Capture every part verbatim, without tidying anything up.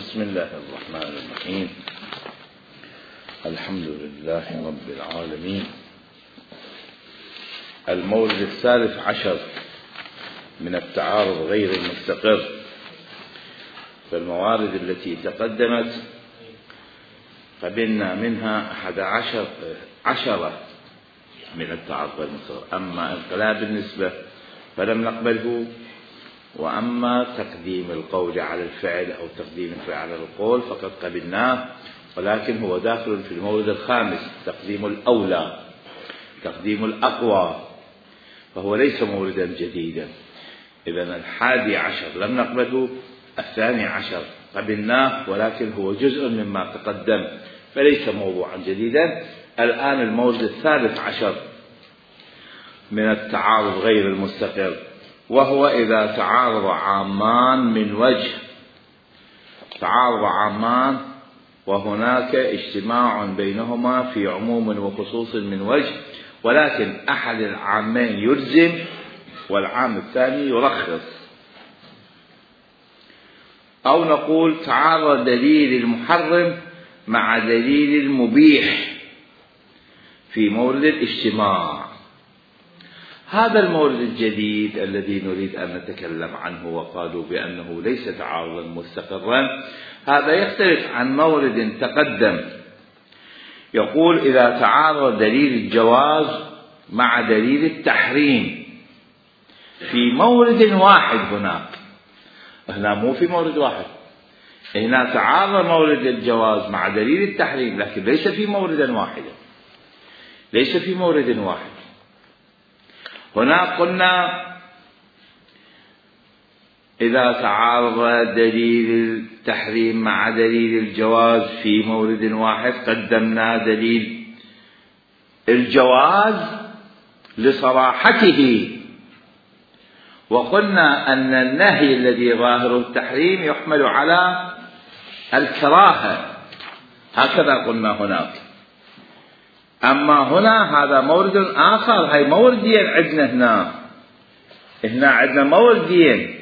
بسم الله الرحمن الرحيم. الحمد لله رب العالمين. المورد الثالث عشر من التعارض غير المستقر. فالموارد التي تقدمت قبلنا منها أحد عشر عشرة من التعارض غير المستقر، أما انقلاب النسبة فلم نقبله، وأما تقديم القول على الفعل أو تقديم الفعل على القول فقد قبلناه، ولكن هو داخل في المورد الخامس، تقديم الأولى، تقديم الأقوى، فهو ليس موردا جديدا. إذن الحادي عشر لم نقبله، الثاني عشر قبلناه ولكن هو جزء مما تقدم فليس موضوعا جديدا. الآن المورد الثالث عشر من التعارض غير المستقر، وهو إذا تعارض عامان من وجه، تعارض عامان وهناك اجتماع بينهما في عموم وخصوص من وجه، ولكن أحد العامين يلزم والعام الثاني يرخص. أو نقول تعارض دليل المحرم مع دليل المبيح في مورد الاجتماع. هذا المورد الجديد الذي نريد أن نتكلم عنه، وقالوا بأنه ليس تعارضا مستقرا. هذا يختلف عن مورد تقدم، يقول إذا تعارض دليل الجواز مع دليل التحريم في مورد واحد. هناك هنا مو في مورد واحد، هنا تعارض مورد الجواز مع دليل التحريم، لكن ليس في مورد واحد، ليس في مورد واحد. هنا قلنا إذا تعارض دليل التحريم مع دليل الجواز في مورد واحد قدمنا دليل الجواز لصراحته، وقلنا أن النهي الذي ظاهره التحريم يحمل على الكراهة، هكذا قلنا هناك. أما هنا هذا مورد آخر، هاي موردين عندنا هنا هنا عندنا موردين،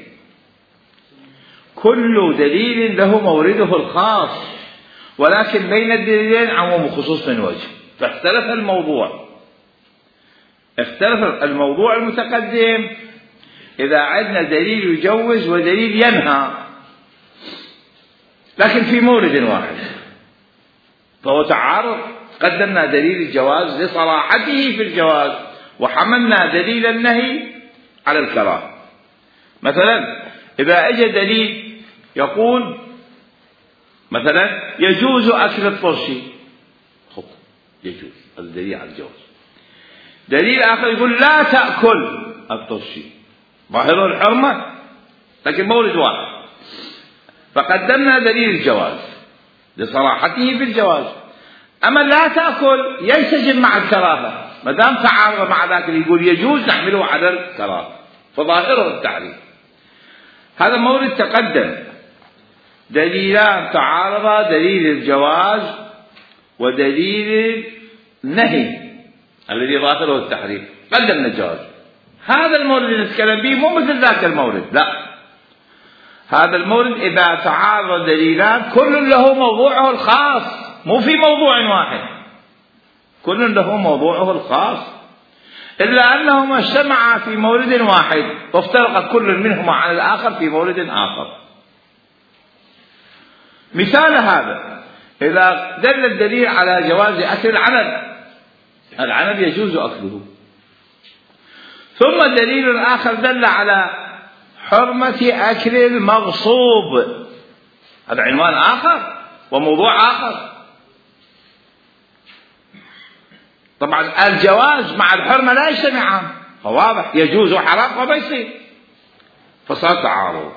كل دليل له مورده الخاص، ولكن بين الدليلين عموم وخصوص من وجه، فاختلف الموضوع. اختلف الموضوع المتقدم إذا عندنا دليل يجوز ودليل ينهى، لكن في مورد واحد، فهو تعارض. قدمنا دليل الجواز لصراحته في الجواز، وحملنا دليل النهي على الكراهة. مثلا إذا أجى دليل يقول مثلا يجوز أكل الطرشي، يجوز، الدليل على الجواز. دليل آخر يقول لا تأكل الطرشي، ظاهر الحرمة، لكن مورد واحد، فقدمنا دليل الجواز لصراحته في الجواز. أما لا تأكل ينسجم مع الكراهة، ما دام تعارض مع ذاك اللي يقول يجوز نحمله على الكراهة، فظاهره التحريم. هذا مورد تقدم، دليلان تعارضا، دليل الجواز ودليل النهي الذي ظاهره التحريم، قدمنا الجواز. هذا المورد اللي نتكلم به مو مثل ذاك المورد، لا، هذا المورد إذا تعارض دليلان كل له موضوعه الخاص، مو في موضوع واحد، كل له موضوعه الخاص، إلا أنهما اجتمعا في مورد واحد وافترق كل منهما عن الآخر في مورد آخر. مثال هذا إذا دل الدليل على جواز أكل العنب، العنب يجوز أكله، ثم دليل آخر دل على حرمة أكل المغصوب، هذا عنوان آخر وموضوع آخر. طبعا الجواز مع الحرمة لا يجتمعان، فواضح يجوز وحرام وما يصير، فصار تعارض.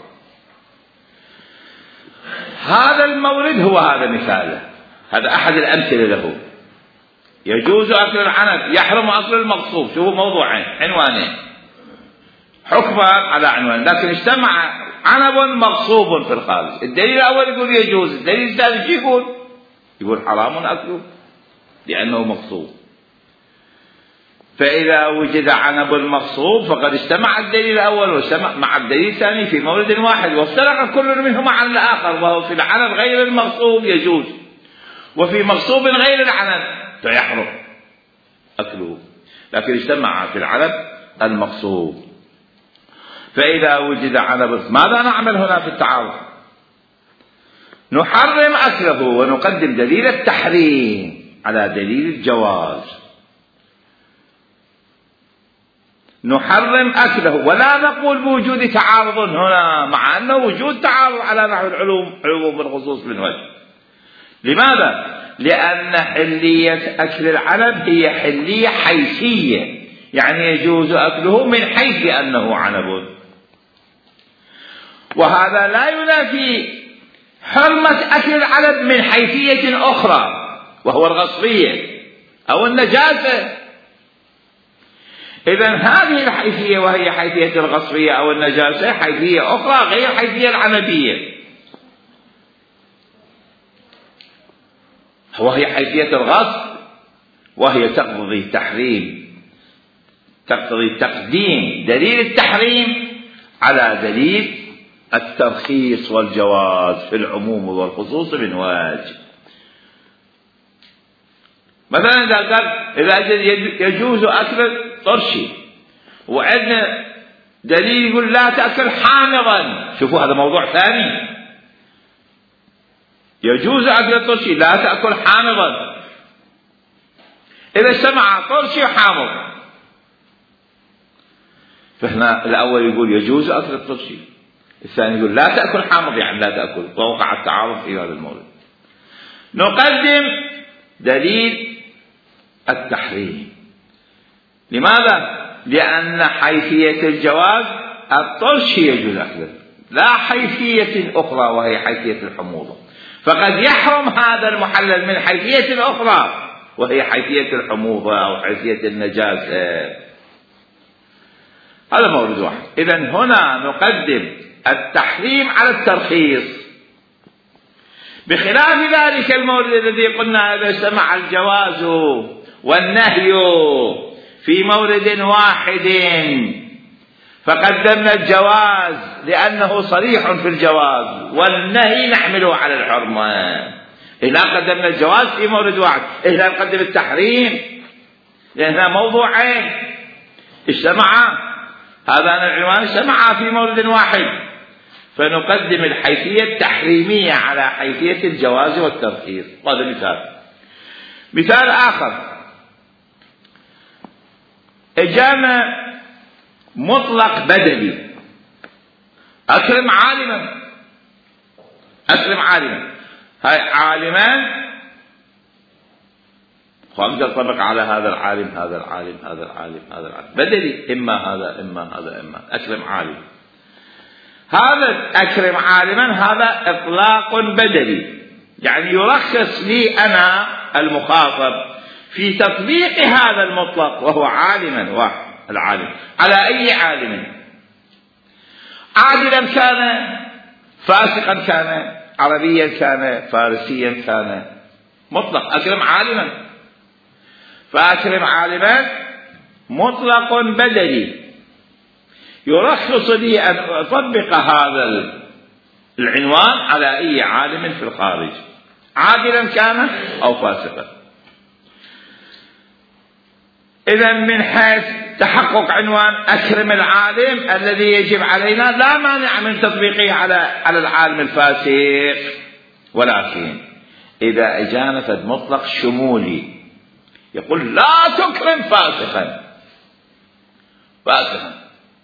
هذا المورد هو هذا مثاله، هذا أحد الأمثلة له. يجوز أكل العنب، يحرم أكل المغصوب، شو هو موضوعين عنوانين، حكما على عنوان، لكن اجتمع عنب مغصوب في الخارج. الدليل الأول يقول يجوز، الدليل الثاني شو يقول؟ يقول حرام أكله لأنه مغصوب. فإذا وجد عنب مغصوب فقد اجتمع الدليل الأول واجتمع مع الدليل الثاني في مورد واحد، وافترق كل منهما عن الآخر، وهو في العنب غير المغصوب يجوز، وفي مغصوب غير العنب فيحرم أكله، لكن اجتمع في العنب المغصوب. فإذا وجد عنب، ماذا نعمل هنا في التعارض؟ نحرم أكله ونقدم دليل التحريم على دليل الجواز. نحرم أكله ولا نقول بوجود تعارض هنا، مع أنه وجود تعارض على نحو العلوم علوم بالخصوص من وجه. لماذا؟ لأن حلية أكل العنب هي حلية حيثية، يعني يجوز أكله من حيث أنه عنب، وهذا لا ينافي حرمة أكل العنب من حيثية أخرى وهو الغصبية أو النجاسة. إذن هذه الحيثية وهي حيثية الغصبية أو النجاسة حيثية أخرى غير حيثية العنبية، وهي حيثية الغصب، وهي تقتضي التحريم، تقتضي تقديم دليل التحريم على دليل الترخيص والجواز في العموم والخصوص من وجه. مثلا إذا قال إذا يجوز أكل طرشي وعندنا دليل يقول لا تأكل حامضا، شوفوا هذا موضوع ثاني. يجوز أكل الطرشي لا تأكل حامضا، إذا اجتمع طرشي وحامض، فهنا الأول يقول يجوز أكل الطرشي، الثاني يقول لا تأكل حامض يعني لا تأكل، ووقع التعارض في هذا الموضوع. نقدم دليل التحريم. لماذا؟ لأن حيثية الجواز الطرش يجوز أكله، لا حيثية أخرى وهي حيثية الحموضة، فقد يحرم هذا المحلل من حيثية أخرى وهي حيثية الحموضة أو حيثية النجاسة. هذا مورد واحد. إذن هنا نقدم التحريم على الترخيص، بخلاف ذلك المورد الذي قلنا إذا اجتمع الجواز والنهي في مورد واحد فقدمنا الجواز لأنه صريح في الجواز، والنهي نحمله على الحرمة. إذا قدمنا الجواز في مورد واحد، إذا نقدم التحريم لأنها موضوعين اجتمعا، هذا العنوان اجتمعا في مورد واحد، فنقدم الحيثية التحريمية على حيثية الجواز والترخيص. هذا مثال. مثال آخر، إجانا مطلق بدلي، أكرم عالما، أكرم عالما، هاي عالمان وأقدر أطبق على هذا العالم هذا العالم هذا العالم هذا العالم بدلي، إما هذا إما هذا إما أكرم عالم. هذا أكرم عالما هذا إطلاق بدلي، يعني يرخص لي أنا المخاطب في تطبيق هذا المطلق وهو عالما واحد العالم على أي عالم، عادلا كان، فاسقا كان، عربيا كان، فارسيا كان، مطلق أكرم عالما. فأكرم عالما مطلق بدلي يرخص لي أن أطبق هذا العنوان على أي عالم في الخارج، عادلا كان أو فاسقا. إذن من حيث تحقق عنوان أكرم العالم الذي يجب علينا لا مانع من تطبيقه على على العالم الفاسق، ولكن إذا أجانف مطلق شمولي يقول لا تكرم فاسقا، فاسقا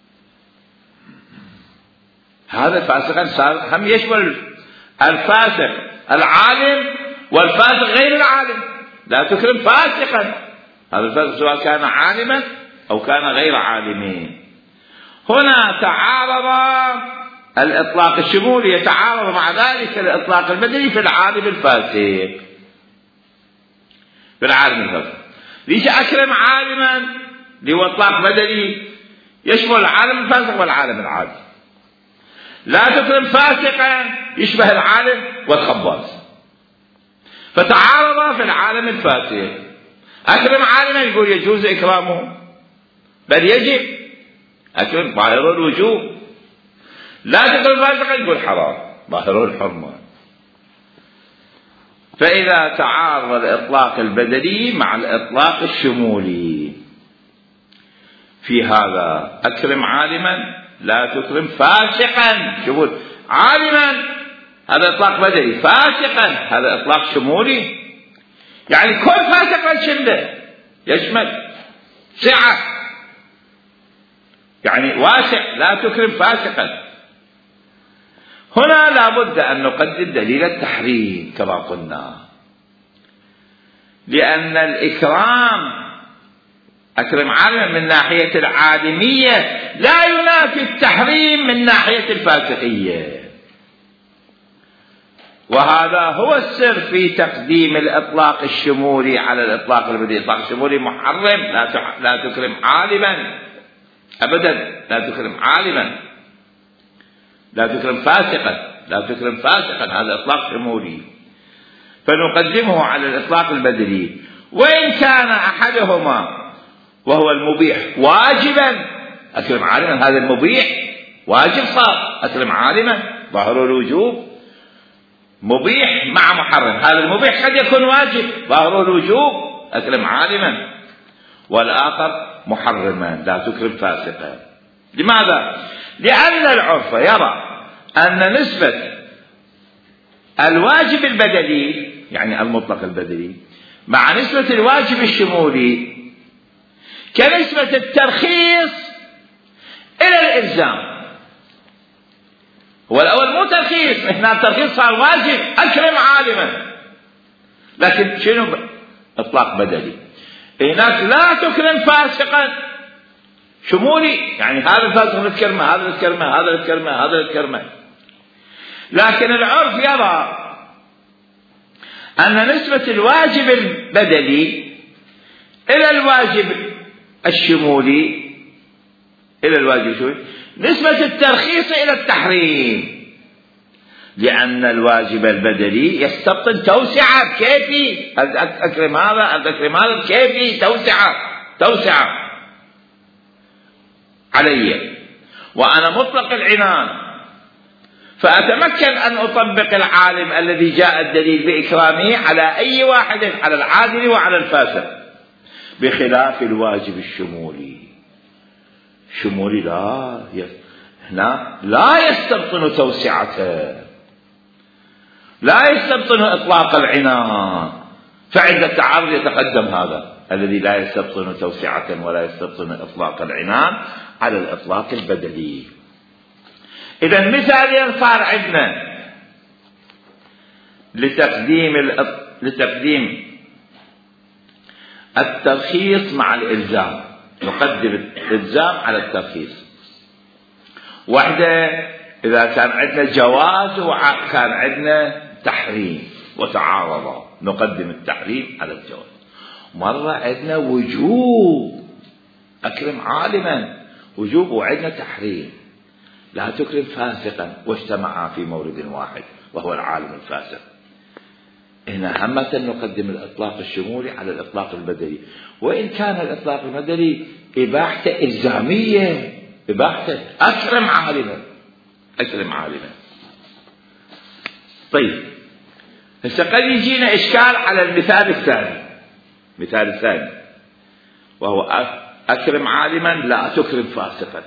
هذا فاسقا هم يشمل الفاسق العالم والفاسق غير العالم، لا تكرم فاسقا، هذا الفاسق سواء كان عالما أو كان غير عالمين. هنا تعارض الإطلاق الشمولي يتعارض مع ذلك الإطلاق البدني في العالم الفاسق، في العالم الفاسق. ليش أكرم عالما لهو إطلاق بدني يشمل العالم الفاسق والعالم العادي، لا تكرم فاسقا يشبه العالم والخباز، فتعارض في العالم الفاسق. أكرم عالما يقول يجوز إكرامه بل يجب أكرم ظاهر الوجوب. لا تكرم فاسقا يقول حرام ظاهر الحرمة. فإذا تعارض الإطلاق البدلي مع الإطلاق الشمولي في هذا أكرم عالما لا تكرم فاسقا. شوفوا عالما هذا إطلاق بدلي، فاسقا هذا إطلاق شمولي، يعني كل فاسق شمله يشمل سعة، يعني واسع لا تكرم فاسقا. هنا لابد أن نقدم دليل التحريم كما قلنا، لأن الإكرام أكرم عالما من ناحية العالمية لا ينافي التحريم من ناحية الفاسقية، وهذا هو السر في تقديم الإطلاق الشمولي على الإطلاق البديهي. الإطلاق الشمولي محرم لا لا تكرم عالما أبدا، لا تكرم عالما، لا تكرم فاسقا، لا تكرم فاسقا، هذا إطلاق شمولي، فنقدمه على الإطلاق البديهي. وإن كان أحدهما وهو المبيح واجبا أكرم عالما، هذا المبيح واجب صار أكرم عالما ظاهر الوجوب، مبيح مع محرم، هذا المبيح قد يكون واجب ظاهر الوجوب أكرم عالما، والآخر محرما لا تكرم فاسقا. لماذا؟ لأن العرف يرى أن نسبة الواجب البدلي يعني المطلق البدلي مع نسبة الواجب الشمولي كنسبة الترخيص إلى الإلزام. هو الأول مو ترخيص، هنا الترخيص صار واجب أكرم عالما، لكن شنو إطلاق بدلي. هناك لا تكرم فاسقا شمولي، يعني هذا الفاسق نذكرمه، هذا نذكرمه، هذا نذكرمه، هذا نذكرمه. لكن العرف يرى أن نسبة الواجب البدلي إلى الواجب الشمولي إلى الواجب الشمولي نسبة الترخيص إلى التحريم، لأن الواجب البدلي يستبطن توسعة كيفي، أكرم هذا أكرم هذا كيفي توسعة توسعة علي، وأنا مطلق العنان فأتمكن أن أطبق العالم الذي جاء الدليل بإكرامه على أي واحد، على العادل وعلى الفاسق، بخلاف الواجب الشمولي. شمولي لا هنا لا يستبطن توسعته، لا يستبطن إطلاق العنان، فعند التعارض يتقدم هذا الذي لا يستبطن توسعة ولا يستبطن إطلاق العنان على الإطلاق البدلي. إذا مثالين صار عندنا لتقديم لتقديم الترخيص مع الإلزام، نقدم الإلزام على الترخيص. واحدة إذا كان عندنا جواز وكان عندنا تحريم وتعارضا نقدم التحريم على الجواز. مرة عندنا وجوب أكرم عالما وجوب، وعندنا تحريم لا تكرم فاسقا، واجتمعا في مورد واحد وهو العالم الفاسق. هنا همة نقدم الإطلاق الشمولي على الإطلاق البدلي، وإن كان الإطلاق البدلي إباحته إلزامية، إباحته أكرم عالما أكرم عالما. طيب هسه قد يجينا إشكال على المثال الثاني، مثال الثاني وهو أكرم عالما لا تكرم فاسقا،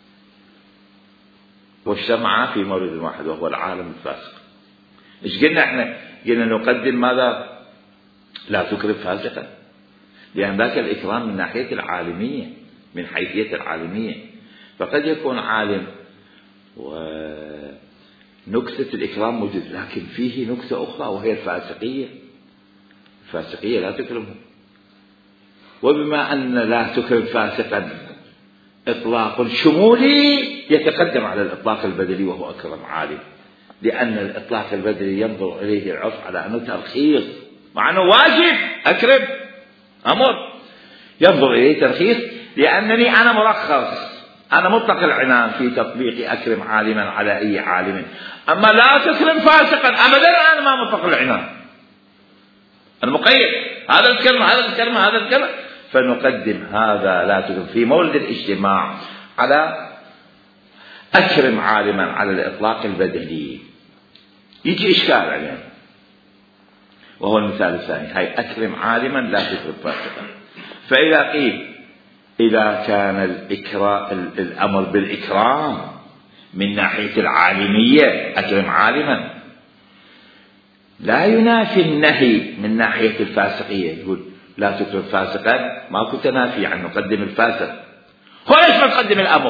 واجتمعا في مورد واحد وهو العالم الفاسق. إيش قلنا إحنا؟ قلنا نقدم ماذا؟ لا تكرم فاسقا، لأن ذاك الإكرام من ناحية العالمية، من حيثية العالمية، فقد يكون عالم ونكتة الإكرام موجود، لكن فيه نكتة أخرى وهي الفاسقية. الفاسقية لا تكرمه، وبما أن لا تكرم فاسقا إطلاق شمولي يتقدم على الإطلاق البدلي وهو أكرم عالم، لأن الإطلاق البدلي ينظر إليه العرف على أنه ترخيص، مع أنه واجب أكرم أمر، ينظر إليه ترخيص لأنني أنا مرخص، أنا مطلق العنان في تطبيق أكرم عالما على أي عالم. أما لا تكرم فاسقا أبدا أنا ما مطلق العنان، أنا مقيد، هذا الكلمة هذا الكلمة هذا الكلمة فنقدم هذا لا تكرم في مولد الاجتماع على أكرم عالما على الإطلاق البدلي. يجي إشكال عليه، وهو المثال الثاني، هاي أكرم عالما لا تكرم فاسقا. فإذا قيل إذا كان الإكرام الأمر بالإكرام من ناحية العالمية، أكرم عالما، لا ينافي النهي من ناحية الفاسقية. يقول لا تكرم فاسقا، ما كنت نافي عن نقدم الفاسق، هو ليش ما نقدم الأمر؟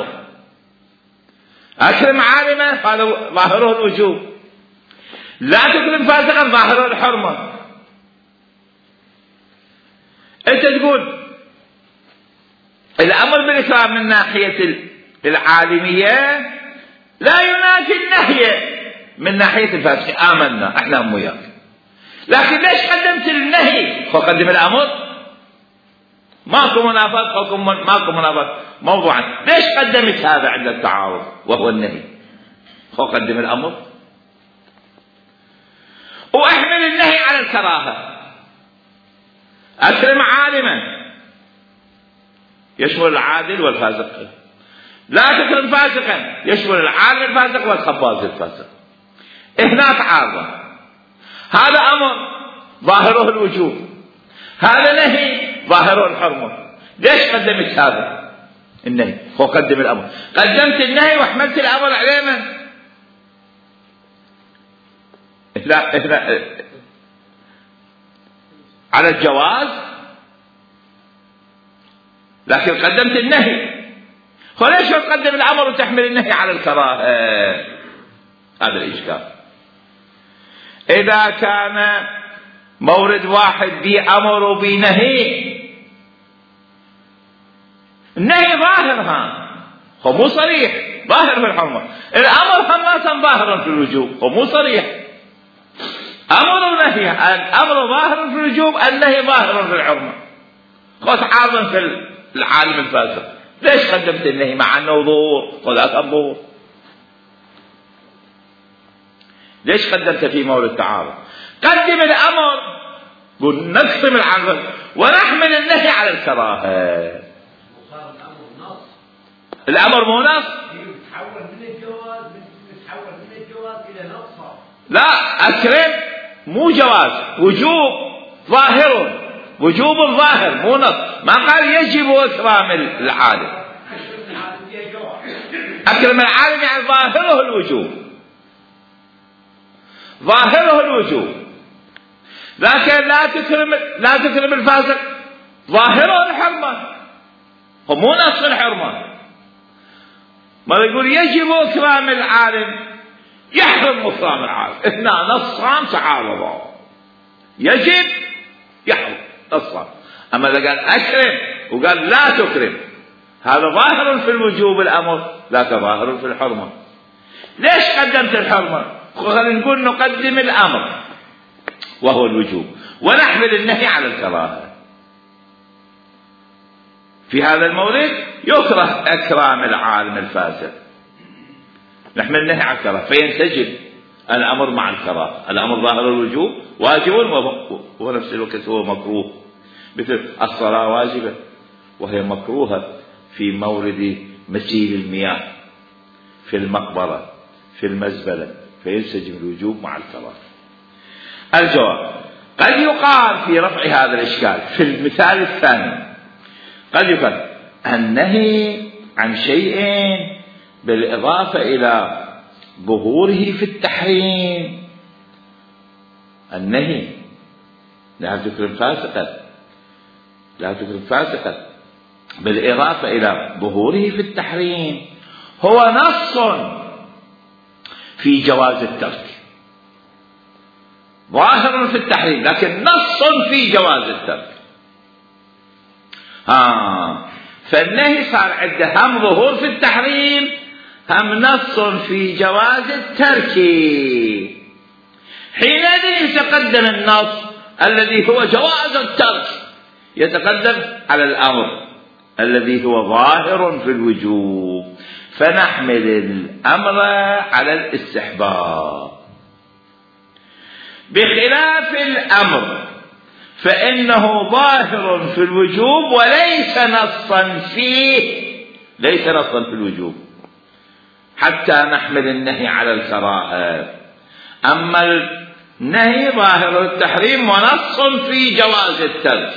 أكرم عالما هذا ظاهره الوجوب، لا تكرم فاسقا ظاهره الحرمة. أنت تقول الأمر بالإكرام من ناحية العالمية لا ينافي النهي من ناحية الفاسق، آمنا احنا هم وياك، لكن ليش قدمت النهي؟ قدم الأمر، ماكو منافاة، ماكو منافاة موضوعا، ليش قدمت هذا عند التعارض وهو النهي؟ قدم الأمر وأحمل النهي على الكراهة. أكرم عالما يشمل العادل والفاسق، لا تكرم فاسقا يشمل العالم الفاسق والخباز الفاسق. هنا تعارض، هذا أمر ظاهره الوجوب، هذا نهي ظاهره الحرمة، ليش قدمت هذا النهي؟ هو قدم الأمر، قدمت النهي وحملت الأمر علينا. لا لا على الجواز، لكن قدمت النهي، فليش تقدم الأمر وتحمل النهي على الكراهة؟ هذا الإشكال. إذا كان مورد واحد بأمر وبنهي، النهي ظاهر، ها هو مو صريح، ظاهر في الحرمة. الأمر هماسا ظاهر في الوجوب، هو مو صريح. أمر ونهي، الأمر ظاهر في الوجوب، النهي ظاهر في الحرمة. خذ عاظم في العالم الفاسق، ليش قدمت النهي مع أنه ظهور وذاك الظهور؟ ليش قدمت في مورد التعارض؟ قدم الأمر، قل نقسم العمل ونحمل النهي على الكراهة. الأمر مو نص، يتحول من الجواز يتحول من الجواز إلى نص. لا، أكرم مو جواز، وجوب ظاهر، وجوب الظاهر مو نص. ما قال يجب إكرام العالم، أكرم العالم يعني ظاهره الوجوب، ظاهره الوجوب، لكن لا تكرم لا تكرم الفاسق، ظاهره الحرمة، هو مو نص الحرمة. ما يقول يجب إكرام العالم، يحرم إكرام العالم، هنا نصان تعارضا، يجب يحرم نصان. أما إذا قال أكرم وقال لا تكرم، هذا ظاهر في الوجوب الأمر، لا ظاهر في الحرمة. ليش قدمت الحرمة؟ خلينا نقول نقدم الأمر وهو الوجوب ونحمل النهي على الكراهة. في هذا المورد يكره إكرام العالم الفاسد، نحمل النهي على الكراهة، فينسجم الأمر مع الكراهة. الأمر ظاهر الوجوب واجب ونفس الوقت هو مكروه، مثل الصلاة واجبة وهي مكروهة في مورد مسيل المياه، في المقبرة، في المزبلة، فينسجم الوجوب مع الكراهة. الجواب: قد يقال في رفع هذا الإشكال في المثال الثاني، قد يقال النهي عن شيء بالإضافة إلى ظهوره في التحريم، النهي لا تكرم فاسقا، لا تكرم فاسقا بالإضافة إلى ظهوره في التحريم هو نص في جواز الترك، ظاهر في التحريم لكن نص في جواز الترك. ها فالنهي صار عنده هم ظهور في التحريم هم نص في جواز الترك. حينئذ يتقدم النص الذي هو جواز الترك يتقدم على الأمر الذي هو ظاهر في الوجوب، فنحمل الأمر على الاستحباب، بخلاف الأمر فإنه ظاهر في الوجوب وليس نصا فيه، ليس نصا في الوجوب حتى نحمل النهي على الكراهة. أما النهي ظاهر التحريم ونص في جواز الترك،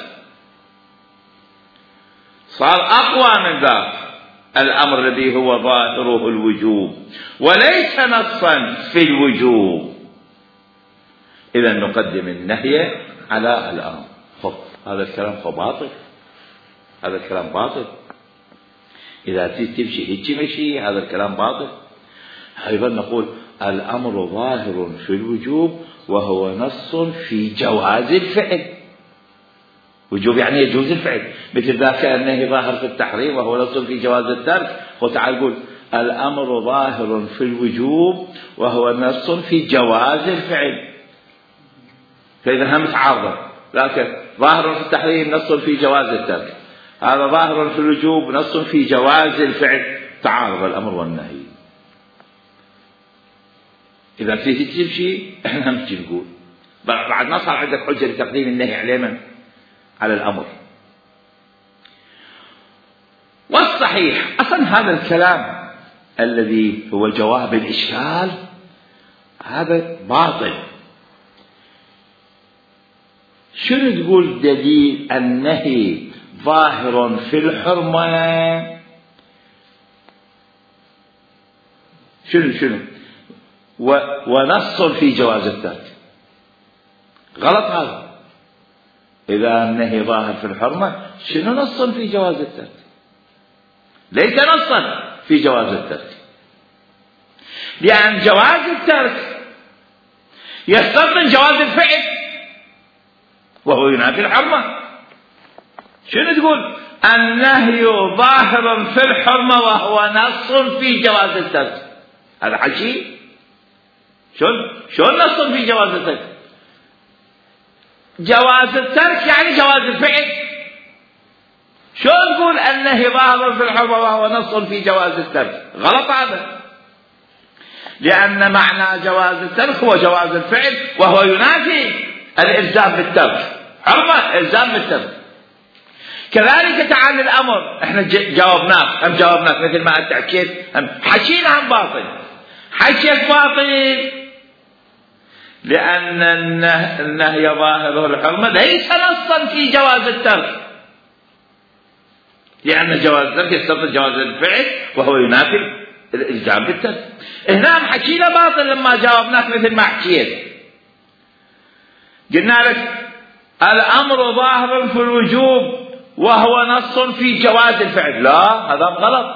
صار أقوى من ذاك الأمر الذي هو ظاهره الوجوب وليس نصا في الوجوب. إذا نقدم النهي على الأمر. خب هذا الكلام باطل، هذا الكلام باطل. إذا تمشي هيك مشي هذا الكلام باطل. أيضا نقول الأمر ظاهر في الوجوب وهو نص في جواز الفعل. وجوب يعني يجوز الفعل، مثل ذاك النهي ظاهر في التحريم وهو نص في جواز الترك. وتعال قول الأمر ظاهر في الوجوب وهو نص في جواز الفعل، فإذا هم متعارضة. لكن ظاهر في التحريم نص في جواز الترك، هذا ظاهر في الوجوب نص في جواز الفعل، تعارض الأمر والنهي. إذا تيجي تجيب شيء احنا هم تجي نقول بعد ما صار عندك حجة لتقديم النهي على من؟ على الأمر. والصحيح أصلا هذا الكلام الذي هو جواب الإشكال هذا باطل. شنو تقول دليل النهي ظاهر في الحرمة؟ شنو شنو ونص في جواز الترك؟ غلط هذا. إذا النهي ظاهر في الحرمة شنو نص في جواز الترك؟ ليس نصا في جواز الترك، لأن جواز الترك يستلزم جواز الفعل وهو ينافي الحرمة. شنو تقول النهي ظاهر في الحرمة وهو نص في جواز الترك؟ هذا حكي شلون شلون نص في جواز الترك؟ جواز الترك يعني جواز الفعل. شلون تقول النهي ظاهر في الحرمة وهو نص في جواز الترك؟ غلط هذا، لأن معنى جواز الترك هو جواز الفعل وهو ينافي الإلزام بالترك. حرمة إلزام بالترك. كذلك تعالى الأمر احنا جاوبناك هم جاوبناك مثل ما أنت حكيت، هم حكينا هم باطل، حكيك باطل، لأن النهي ظاهره الحرمة ليس نصا في جواز الترك، لأن جواز الترك يستلزم جواز الفعل وهو ينافي الإلزام بالترك. هنا حكينا باطل لما جاوبناك مثل ما حكيت. قلنا لك الأمر ظاهر في الوجوب وهو نص في جواز الفعل. لا هذا غلط.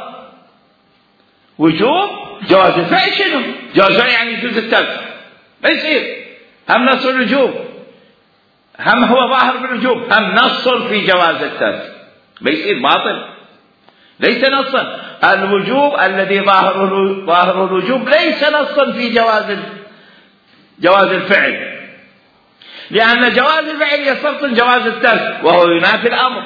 وجوب جواز الفعل شنو؟ جواز الفعل يعني يجوز الترك، ما يصير هم نص الوجوب، هم هو ظاهر في الوجوب، هم نص في جواز الترك، ما يصير باطل، ليس نصا. الوجوب الذي ظاهر ظاهر الوجوب ليس نصا في جواز جواز الفعل، لأن جواز الفعل يستلزم جواز الترك وهو ينافي الأمر.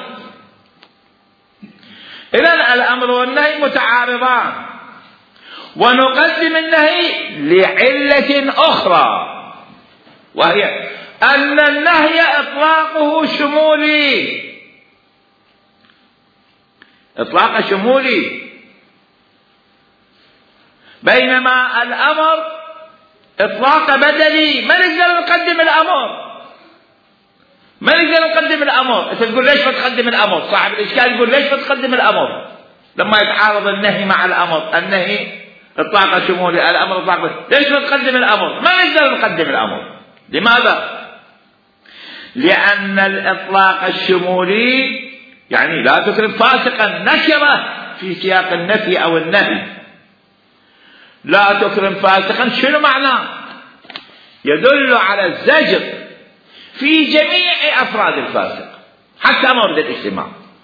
إذن الأمر والنهي متعارضان، ونقدم النهي لعلة أخرى، وهي أن النهي إطلاقه شمولي، إطلاق شمولي، بينما الأمر إطلاق بدلي. ما نقدر نقدم الأمر، ما نقدر نقدم الأمر. أنت تقول ليش ما تقدم الأمر؟ صاحب الإشكال يقول ليش ما تقدم الأمر لما يتعارض النهي مع الأمر؟ النهي إطلاق شمولي، الأمر إطلاق بدلي، ليش ما تقدم الأمر؟ ما نقدر نقدم الأمر. لماذا؟ لأن الإطلاق الشمولي يعني لا تكرم فاسقا نكرة في سياق النفي أو النهي. لا تكرم فاسقا شنو معناه؟ يدل على الزجر في جميع أفراد الفاسق حتى مورد الاجتماع،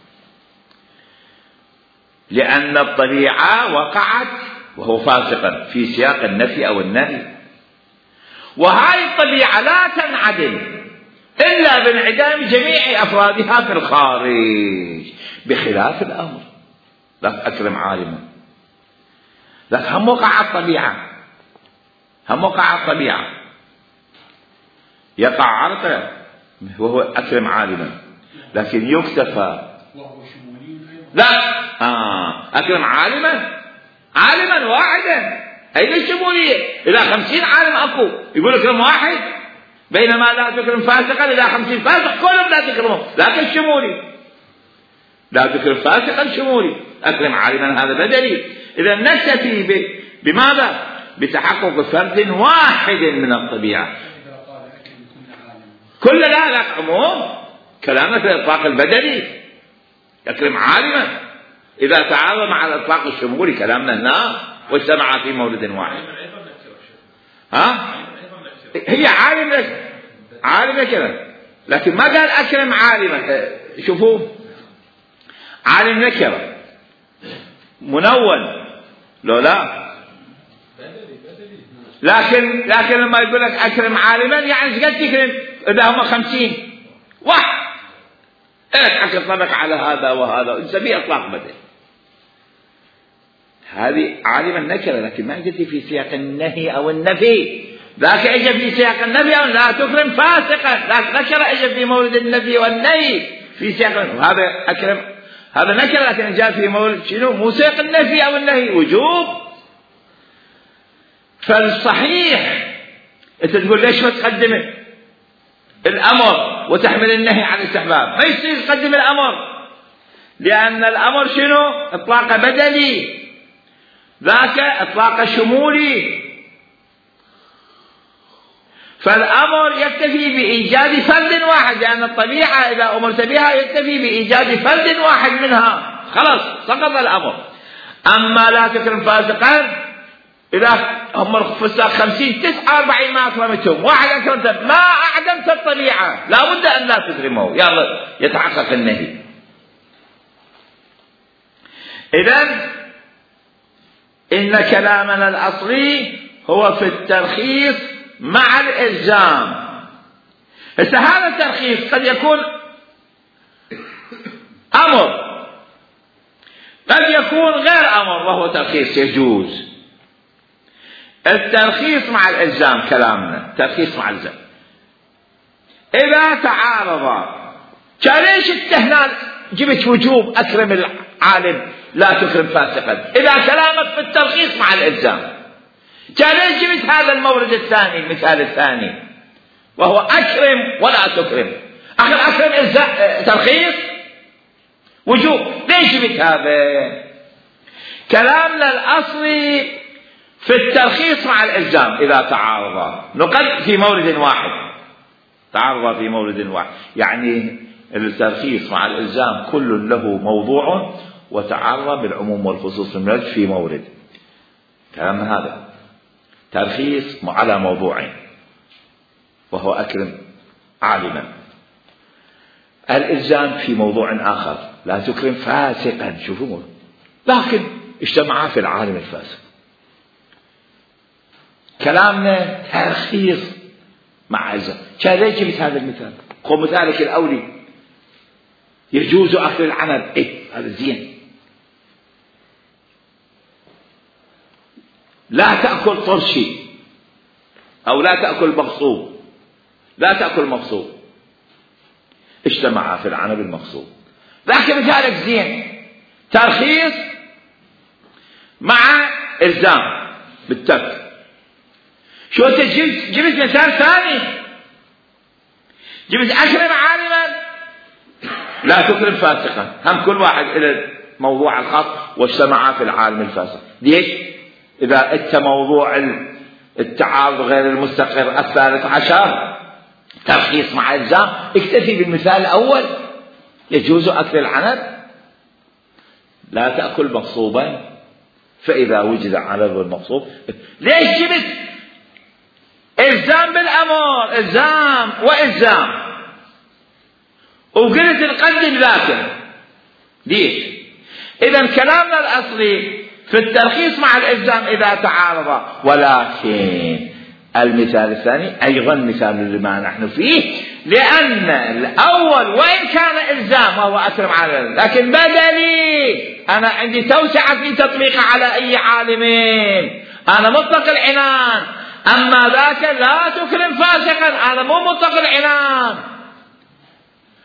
لأن الطبيعة وقعت وهو فاسقا في سياق النفي أو النهي، وهذه الطبيعة لا تنعدم إلا بانعدام جميع أفرادها في الخارج، بخلاف الأمر. لا أكرم عالما، لكن هم وقع الطبيعة، هم وقع الطبيعة، يقع عرقه وهو أكرم عالما، لكن يكتفى لا آه أكرم عالما عالما واحدا. أي الشمولية؟ إذا خمسين عالم أكو يقول أكرم واحد، بينما لا تكرم فاسقا إذا خمسين فاسق كلهم لا تكرمهم، لكن شمولي لا تكرم فاسقا شمولي. أكرم عالما هذا بدلي. إذا نكتفي بماذا؟ بتحقق فرد واحد من الطبيعة. كل لا لك عموم كلامنا في الإطلاق البدلي أكرم عالما إذا تعارض مع الإطلاق الشمولي كلامنا هنا واجتمع في مورد واحد. ها؟ هي عالم عالم كذا، لكن ما قال أكرم عالما. شوفوا عالم نكرة منون لو لا، لكن لكن لما يقول لك أكرم عالما يعني ايش قد تكرم؟ إذا هم خمسين واحد إيه حق يطلق على هذا وهذا نسميه إطلاق بدل. هذه عالما نكرة، لكن ما جت في سياق النهي أو النفي. ذاك اجى في سياق النفي أو لا تكرم فاسقا، ذاك نكرة اجى في مورد النفي والنهي في سياق. هذا أكرم هذا نكرة لكن جاء في مورد شنو؟ مو سياق النفي أو النهي وجوب. فالصحيح أنت تقول ليش ما تقدم الأمر وتحمل النهي عن الاستحباب؟ ما يصير تقدم الأمر، لأن الأمر شنو؟ إطلاق بدلي، ذاك إطلاق شمولي. فالأمر يكتفي بإيجاد فرد واحد، لأن الطبيعة إذا أمرت بها يكتفي بإيجاد فرد واحد منها، خلاص سقط الأمر. أما لا تكرم فاسقا إذا هم الفساق خمسين تسعة وأربعين ما أكرمتهم، واحد أكرمته ما أعدمت الطبيعة، لا بد أن لا تكرمه، يلا يتحقق النهي. إذن إن كلامنا الأصلي هو في الترخيص مع الإلزام. هسه هذا الترخيص قد يكون أمر، قد يكون غير أمر وهو ترخيص يجوز. الترخيص مع الإلزام كلامنا ترخيص مع الإلزام إذا تعارض. ليش انت هنا جبت وجوب أكرم العالم لا تكرم فاسقا إذا كلامك في الترخيص مع الإلزام؟ ليش جبت هذا المورد الثاني المثال الثاني وهو أكرم ولا تكرم؟ أخر أكرم ترخيص وجوب، ليش جبت هذا؟ كلامنا الأصلي في الترخيص مع الإلزام إذا تعارض نقد في مورد واحد، تعارض في مورد واحد يعني الترخيص مع الإلزام كل له موضوع وتعارض بالعموم والخصوص في مورد. كلام هذا ترخيص على موضوعين وهو أكرم عالما، الإلزام في موضوع آخر لا تكرم فاسقا. شوفوا لكن اجتمعا في العالم الفاسق. كلامنا ترخيص مع إلزام. ليش جبت هذا المثال؟ قم مثالك الأولي يجوز أكل العنب، إيه هذا زين. لا تأكل طرشي أو لا تأكل مغصوب، لا تأكل مغصوب، اجتمع في العنب المغصوب، لكن مثالك زين. ترخيص مع إلزام بالترك. شو أنت جبت جبت مثال ثاني، جبت أكرم عالما لا تكرم فاسقا، هم كل واحد إلى موضوع الخاص واجتمعا في العالم الفاسق. ليش؟ إذا أنت موضوع التعارض غير المستقر الثالث عشر ترخيص مع إلزام اكتفي بالمثال الأول يجوز أكل العنب لا تأكل مغصوبا، فإذا وجد عنب المغصوب. ليش جبت إلزام بالأمر؟ إلزام وإلزام وقلت نقدم ذاك. ليش؟ إذن كلامنا الأصلي في الترخيص مع الإلزام إذا تعارض، ولكن المثال الثاني أيضا مثال لما نحن فيه، لأن الأول وإن كان إلزام وهو أكرم عالم لكن بدلي، أنا عندي توسعة في تطبيقه على أي عالمين، أنا مطلق العنان. أما ذاك لا تكرم فاسقا، أنا مو مطلق العنان،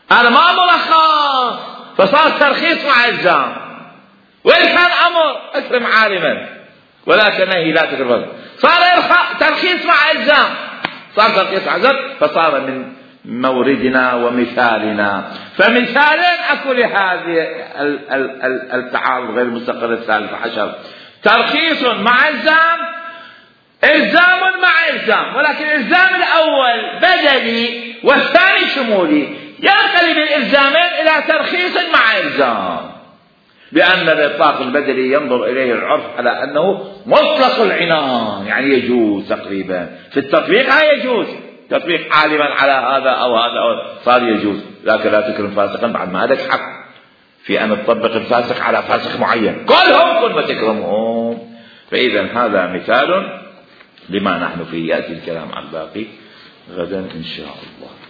أنا ما مرخص فصار ترخيص مع إلزام، وإن كان أمر أكرم عالما ولكن نهي لا تكرم، صار ترخيص مع إلزام، صار ترخيص مع إلزام، فصار من موردنا ومثالنا. فمثالين أكو لهذه التعارض غير المستقر الثالث عشر: ترخيص مع إلزام، إلزام مع إلزام، ولكن الإلزام الأول بدلي والثاني شمولي، ينقلب الإلزامين إلى ترخيص مع إلزام، لأن الإطلاق البدلي ينظر إليه العرف على أنه مطلق العنان، يعني يجوز تقريبا في التطبيق، ها يجوز تطبيق عالما على هذا أو هذا أو صار يجوز، لكن لا تكرم فاسقا بعد ما لك حق في أن تطبق الفاسق على فاسق معين، كلهم كن وتكرمهم. فإذا هذا مثال لما نحن فيه. يأتي الكلام عن باقي غدا إن شاء الله.